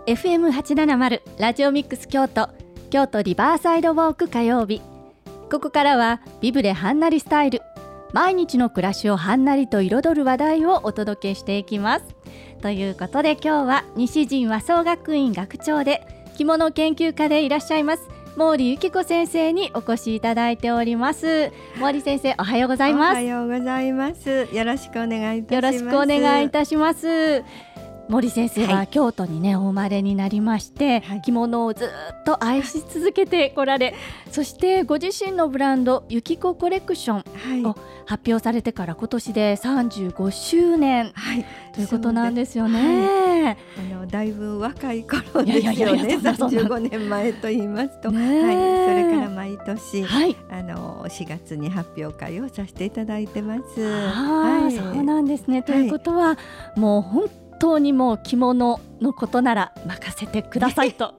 FM870 ラジオミックス京都リバーサイドウォーク火曜日。ここからはビブレはんなりスタイル、毎日の暮らしをはんなりと彩る話題をお届けしていきます。ということで今日は西陣和装学院学長で着物研究家でいらっしゃいます毛利由紀子先生にお越しいただいております。毛利先生、おはようございます。 おはようございます。よろしくお願いいたします。 よろしくお願いいたします。毛利先生は京都にね、お生まれになりまして、着物をずっと愛し続けてこられ、そしてご自身のブランド由紀子コレクションを発表されてから今年で35周年、ということなんですよね。 だいぶ若い頃ですよね。35年前と言いますと、それから毎年、4月に発表会をさせていただいてます。 そうなんですね。ということは、もう本当にもう着物のことなら任せてくださいと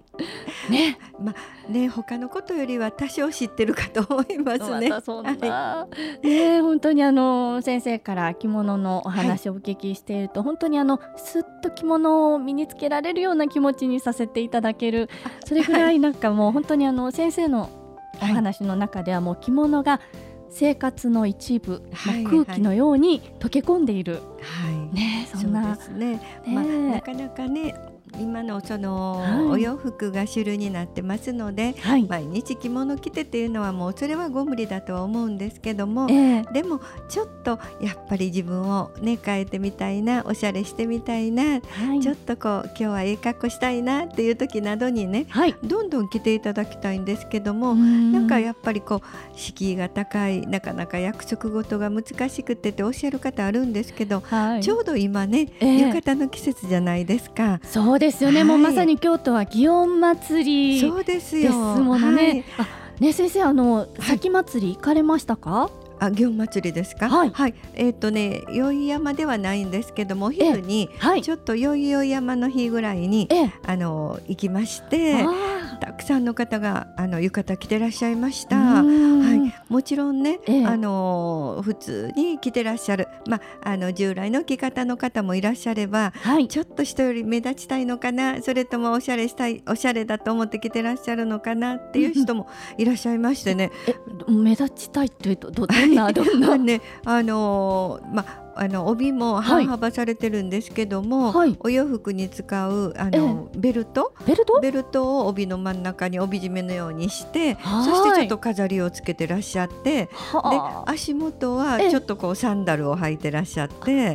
他のことよりは多少知ってるかと思いますね。 本当に先生から着物のお話をお聞きしていると、本当にすっと着物を身につけられるような気持ちにさせていただける、それぐらいなんかもう本当に先生のお話の中ではもう着物が生活の一部、空気のように溶け込んでいる、そんな、 そうですね。なかなかね、今のそのお洋服が主流になってますので、毎日着物着てっていうのはもうそれはご無理だとは思うんですけども、でもちょっとやっぱり自分をね変えてみたいな、おしゃれしてみたいな、ちょっとこう今日はええ格好したいなっていう時などにね、どんどん着ていただきたいんですけども、なんかやっぱりこう敷居が高い、なかなか約束事が難しくてっておっしゃる方あるんですけど、ちょうど今ね、浴衣の季節じゃないですか。 そうですよね。もうまさに京都は祇園祭りですものね。先生、前祭り行かれましたか？ 祇園祭りですか？宵山ではないんですけども、お昼にちょっと宵山の日ぐらいに行きまして、たくさんの方が浴衣着てらっしゃいました。もちろんね、普通に着てらっしゃる、従来の着方の方もいらっしゃれば、ちょっと人より目立ちたいのかな、それともおしゃれしたい、おしゃれだと思って着てらっしゃるのかなっていう人もいらっしゃいましてね。 目立ちたいっていうとどんなね、帯も半幅されてるんですけども、お洋服に使うベルトを帯の真ん中に帯締めのようにして、そしてちょっと飾りをつけてらっしゃって、で足元はちょっとこうサンダルを履いてらっしゃって、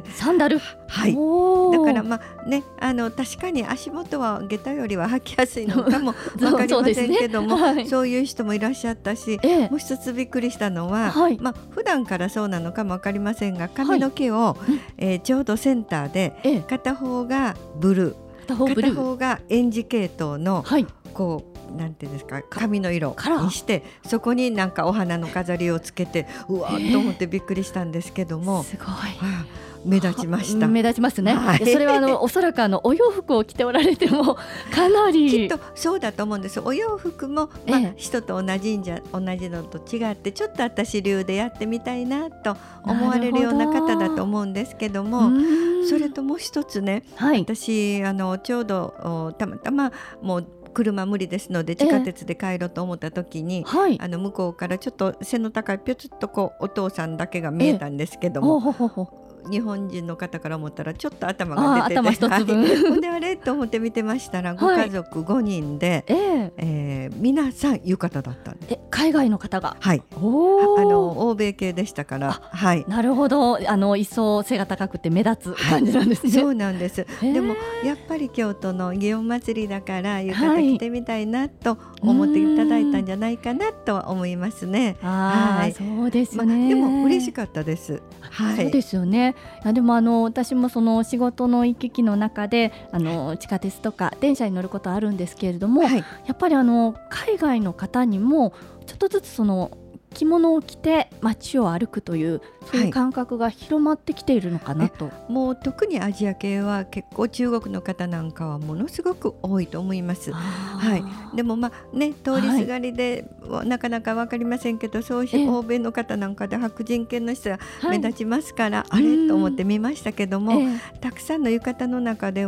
サンダル、 だから確かに足元は下駄よりは履きやすいのかも分かりませんけども、そういう人もいらっしゃったし、もう一つびっくりしたのは、普段からそうなのかも分かりませんが、髪の毛をちょうどセンターで、片方がブルー、片方がエンジ系統のこうなんていうんですか、髪の色にして、そこになんかお花の飾りをつけて、うわーっと思ってびっくりしたんですけども、 すごい目立ちました。 目立ちますね。それはおそらくお洋服を着ておられてもかなりきっとそうだと思うんです。お洋服も、人と同じのと違って、ちょっと私流でやってみたいなと思われるような方だと思うんですけども、それともう一つね、私ちょうどたまたまもう車無理ですので地下鉄で帰ろうと思った時に、向こうからちょっと背の高いぴょつっとこうお父さんだけが見えたんですけども、日本人の方から思ったらちょっと頭が出てて、 頭一つ分であれと思って見てましたら、ご家族5人で、皆さん浴衣だったんです。 海外の方が、 欧米系でしたから、 なるほど。一層背が高くて目立つ感じなんですね。 そうなんです。でもやっぱり京都の祇園祭りだから浴衣着てみたいなと思っていただいたんじゃないかなとは思いますね。 そうですね。 でも嬉しかったです。 そうですよね。でも私もその仕事の行き来の中で地下鉄とか電車に乗ることあるんですけれども、やっぱり海外の方にもちょっとずつその着物を着て街を歩くというそういう感覚が広まってきているのかなと。 もう特にアジア系は結構中国の方なんかはものすごく多いと思います。でも通りすがりで、なかなか分かりませんけど、そういう欧米の方なんかで白人系の人が目立ちますから、あれと思って見ましたけども、たくさんの浴衣の中では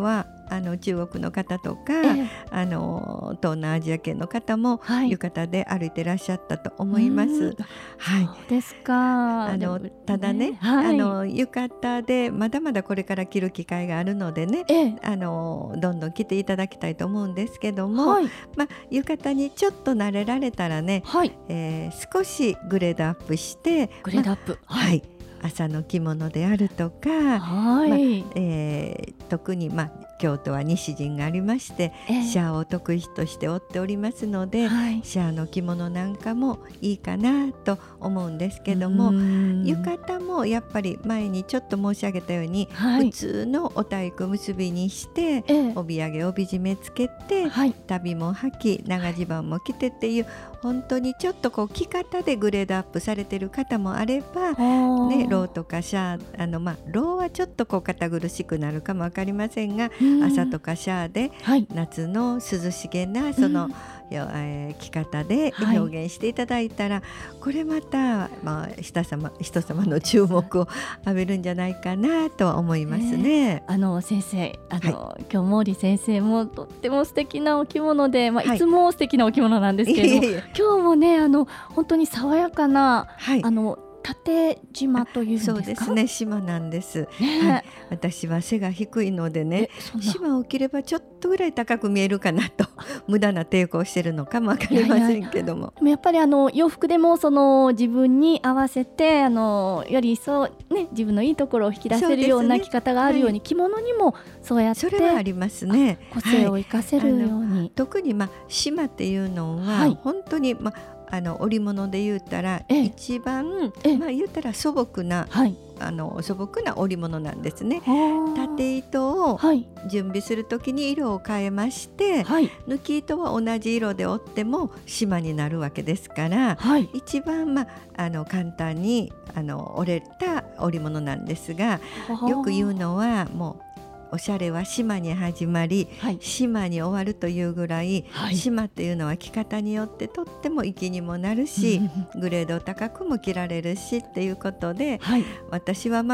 中国の方とか、東南アジア系の方も浴衣で歩いてらっしゃったと思います。 はい、そうですか。 ただね、浴衣でまだまだこれから着る機会があるのでね、どんどん着ていただきたいと思うんですけども、浴衣にちょっと慣れられたらね、少しグレードアップして、 グレードアップ、 朝の着物であるとか、特に京都は西陣がありまして、シャーを得意として織っておりますので、シャーの着物なんかもいいかなと思うんですけども、浴衣もやっぱり前にちょっと申し上げたように、普通のお体育結びにして、帯揚げ帯締めつけて、旅も履き長襦袢も着てっていう、本当にちょっと着方でグレードアップされてる方もあれば、ローとかシャー、ローはちょっと堅苦しくなるかも分かりませんが、朝とかシャーで、夏の涼しげなその、着方で表現していただいたら、これまた、人様の注目を浴びるんじゃないかなとは思いますね。 先生、今日毛利先生もとっても素敵なお着物で、いつも素敵なお着物なんですけれども、今日もね本当に爽やかな、縦縞というんですか。 そうですね、縞なんです、私は背が低いのでね、縞を着ればちょっとぐらい高く見えるかなと無駄な抵抗してるのかもわかりませんけども、 でもやっぱり洋服でも自分に合わせてより一層ね、自分のいいところを引き出せるような着方があるように、着物にもそうやってそれはありますね。 個性を生かせるように、 特に縞っていうのは、本当に織物で言うたら、一番言うたら素朴な織物なんですね。縦糸を準備するときに色を変えまして、抜き糸は同じ色で織っても縞になるわけですから、一番簡単に織れた織物なんですが、よく言うのはもうおしゃれは縞に始まり、縞に終わるというぐらい、縞っていうのは着方によってとっても粋にもなるし、グレード高くも着られるしっていうことで、私は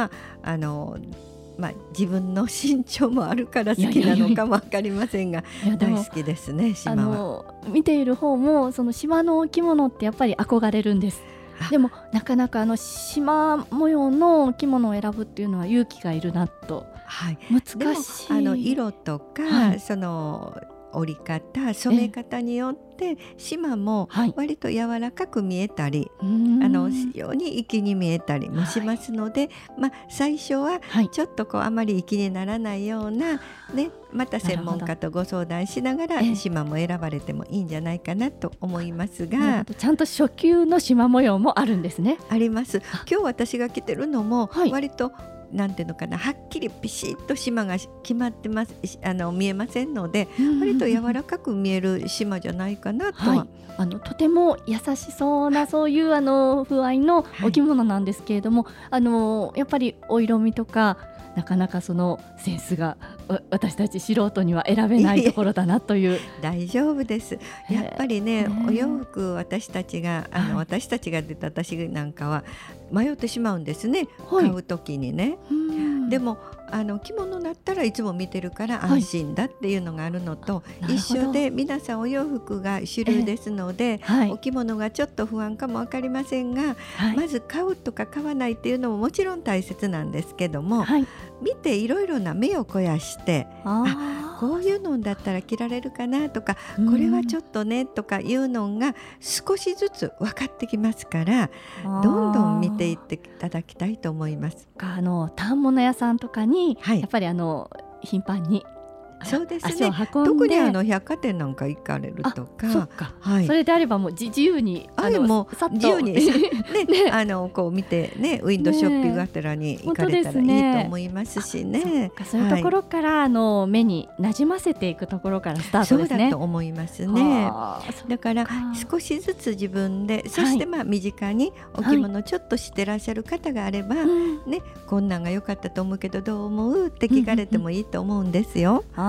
自分の身長もあるから好きなのかも分かりませんが、大好きですね、縞は。 見ている方もその縞のお着物ってやっぱり憧れるんです。でもなかなか縞模様のお着物を選ぶっていうのは勇気がいるなと、難しい。 色とか、その織り方染め方によって縞も割と柔らかく見えたり、非常に粋に見えたりもしますので、最初はちょっとあまり粋にならないような、また専門家とご相談しながら縞も選ばれてもいいんじゃないかなと思いますが、 ちゃんと初級の縞模様もあるんですね。 あります。今日私が着てるのも割となんていうのかな、はっきりピシッと縞が決まってます、見えませんので、割と柔らかく見える縞じゃないかなとは、 とても優しそうなそういう風合いのお着物なんですけれども、やっぱりお色味とかなかなかそのセンスが私たち素人には選べないところだなという。 大丈夫です。やっぱりね、お洋服私たちが出た、私なんかは迷ってしまうんですね、買う時にね。でも着物だったらいつも見てるから安心だっていうのがあるのと一緒で、皆さんお洋服が主流ですので、お着物がちょっと不安かも分かりませんが、まず買うとか買わないっていうのももちろん大切なんですけども、見ていろいろな目を肥やして、こういうのだったら着られるかなとか、これはちょっとねとかいうのが少しずつ分かってきますから、どんどん見ていっていただきたいと思います。 反物屋さんとかに、やっぱり頻繁にそうですね、 足を運んで、 特に百貨店なんか行かれるとか、 それであればもう自由にもう自由にこう見てね、ウィンドウショッピングあたらに行かれたらいいと思いますしね。 そういうところから目になじませていくところからスタートですね。 そうだと思いますね。だから少しずつ自分で、そして身近にお着物ちょっと知ってらっしゃる方があれば、こんなんが良かったと思うけどどう思うって聞かれてもいいと思うんですよ。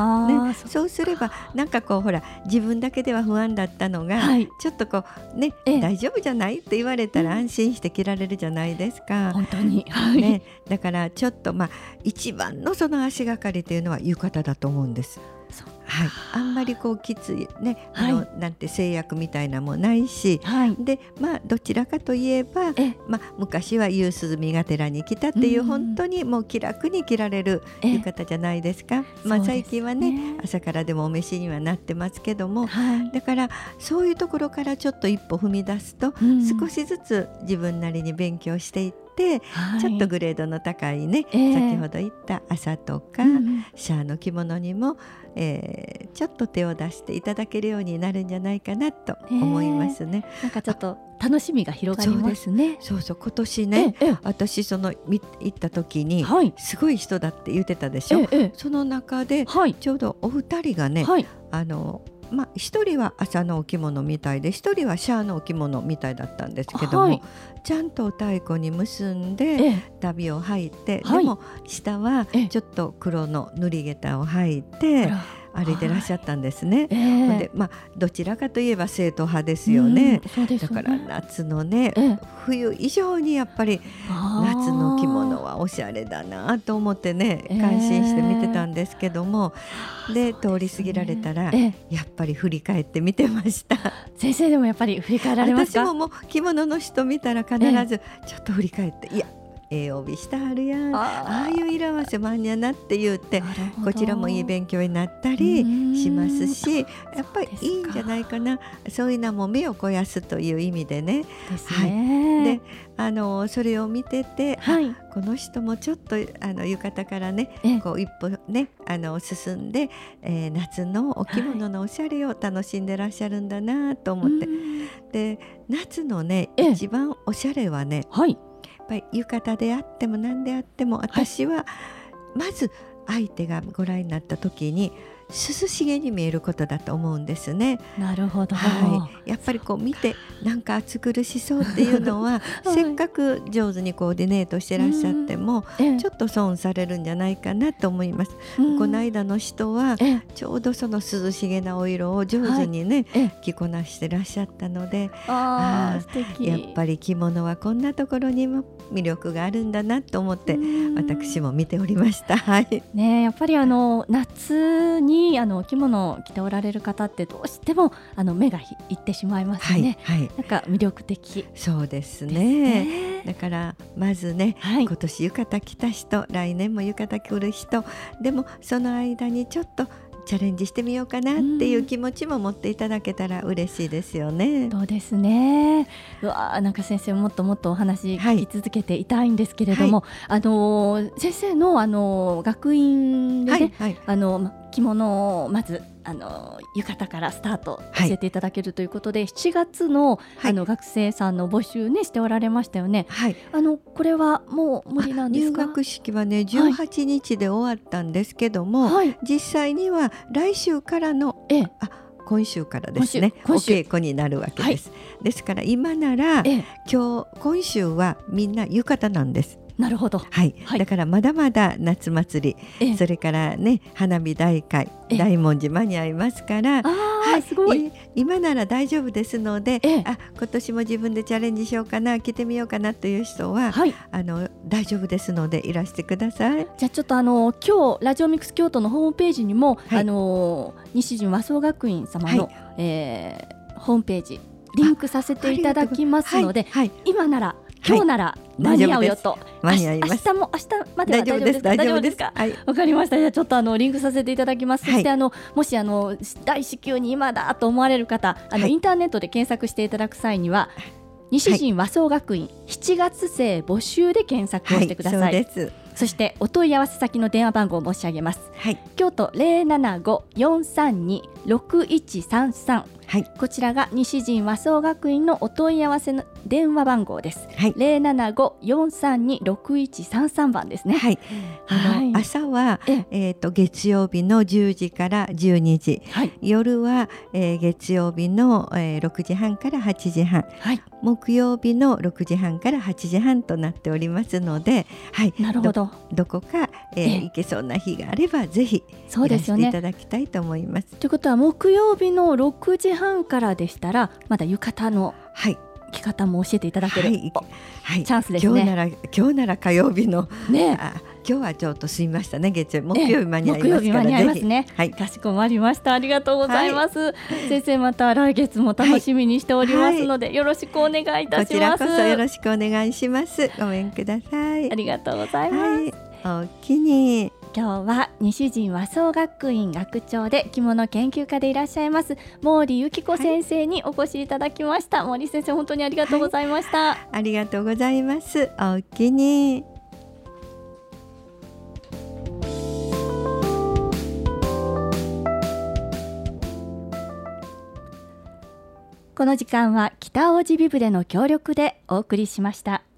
ね、そうすればなんかこうほら自分だけでは不安だったのが、ちょっとこうね、大丈夫じゃないって言われたら安心して着られるじゃないですか。 本当に、 ね、だからちょっと一番のその足がかりというのは浴衣だと思うんです。あんまりこうきついね、なんて制約みたいなもないし、でどちらかといえば昔は夕涼みがてらに来たっていう本当にもう気楽に着られる浴衣じゃないですか。最近はね朝からでもお召しにはなってますけども、だからそういうところからちょっと一歩踏み出すと、少しずつ自分なりに勉強していってちょっとグレードの高いね、先ほど言った朝とか、シャーの着物にもちょっと手を出していただけるようになるんじゃないかなと思いますね。 なんかちょっと楽しみが広がりますね。 そう今年ね、私行った時に、すごい人だって言ってたでしょ。その中で、ちょうどお二人がね、一人は朝のお着物みたいで、一人はシャーのお着物みたいだったんですけども、ちゃんとお太鼓に結んで旅を履いて、でも下はちょっと黒の塗り下駄を履いて歩いてらっしゃったんですね。でどちらかといえば正統派ですよね。だから夏のね、冬以上にやっぱり夏の着物はおしゃれだなと思ってね、感心して見てたんですけども、で通り過ぎられたらやっぱり振り返って見てました。 先生でもやっぱり振り返られますか？ 私も着物の人見たら必ずちょっと振り返って、いや帯してはるやん、ああいう色合わせもあんやなって言って、こちらもいい勉強になったりしますし、やっぱりいいんじゃないかな。そういうのも目を肥やすという意味でね。でそれを見てて、この人もちょっと浴衣からね、こう一歩ね進んで、夏のお着物のおしゃれを楽しんでらっしゃるんだなと思って、で夏のね一番おしゃれはね、やっぱり浴衣であっても何であっても、私はまず相手がご覧になった時に涼しげに見えることだと思うんですね。 なるほど、 やっぱりこう見てなんか暑苦しそうっていうのは、せっかく上手にコーディネートしてらっしゃっても、ちょっと損されるんじゃないかなと思います。この間の人はちょうどその涼しげなお色を上手にね、着こなしてらっしゃったので、やっぱり着物はこんなところにも魅力があるんだなと思って私も見ておりました。 やっぱり夏にお着物を着ておられる方ってどうしても目がいってしまいますね。なんか魅力的。 そうですね。だからまずね、今年浴衣着た人、来年も浴衣着る人、でもその間にちょっとチャレンジしてみようかなっていう気持ちも持っていただけたら嬉しいですよね。 そうですね。なんか先生もっともっとお話聞き続けていたいんですけれども、先生の学院でね、着物をまず浴衣からスタート教えていただけるということで、7月の、学生さんの募集ねしておられましたよね。これはもう無理なんですか？ 入学式はね18日で終わったんですけども、実際には来週からの今週からですね、お稽古になるわけです。ですから今なら、今週はみんな浴衣なんです。 なるほど、 だからまだまだ夏祭り、それからね花火大会、大文字間に合いますから、 すごい、 今なら大丈夫ですので、今年も自分でチャレンジしようかな、着てみようかなという人は、大丈夫ですのでいらしてください。 じゃあちょっと今日ラジオミックス京都のホームページにも、西陣和装学院様の、ホームページリンクさせていただきますので、今なら今日なら間に合うよと、 間に合います。 明日までは大丈夫ですか？大丈夫ですか？わかりました。じゃあちょっとリンクさせていただきます。そしてもし大至急に今だと思われる方、インターネットで検索していただく際には、西陣和装学院7月生募集で検索をしてください。そしてお問い合わせ先の電話番号を申し上げます。京都 075-432-6133、 はい、こちらが西陣和装学院のお問い合わせの電話番号です、はい、075-432-6133番ですね。 はい、朝は、月曜日の10時から12時、はい、夜は、月曜日の、6時半から8時半、はい、木曜日の6時半から8時半となっておりますので、はい、 なるほど。 どこか、行けそうな日があればぜひいらしていただきたいと思います。 ということは木曜日の6時半からでしたらまだ浴衣の着方も教えていただける、はいはい、チャンスですね。 今日なら火曜日の、ね、今日はちょっとすいましたね。木曜日間に合いますから、木曜日間に合いますね、はい、 かしこまりました。ありがとうございます、はい、先生また来月も楽しみにしておりますので、はい、よろしくお願いいたします。こちらこそよろしくお願いします。ごめんください。 ありがとうございます、 はい、お気に今日は西陣和装学院学長で着物研究家でいらっしゃいます毛利由紀子先生にお越しいただきました、はい、毛利先生本当にありがとうございました、はい、 ありがとうございます。お気にこの時間は北大路ビブレの協力でお送りしました。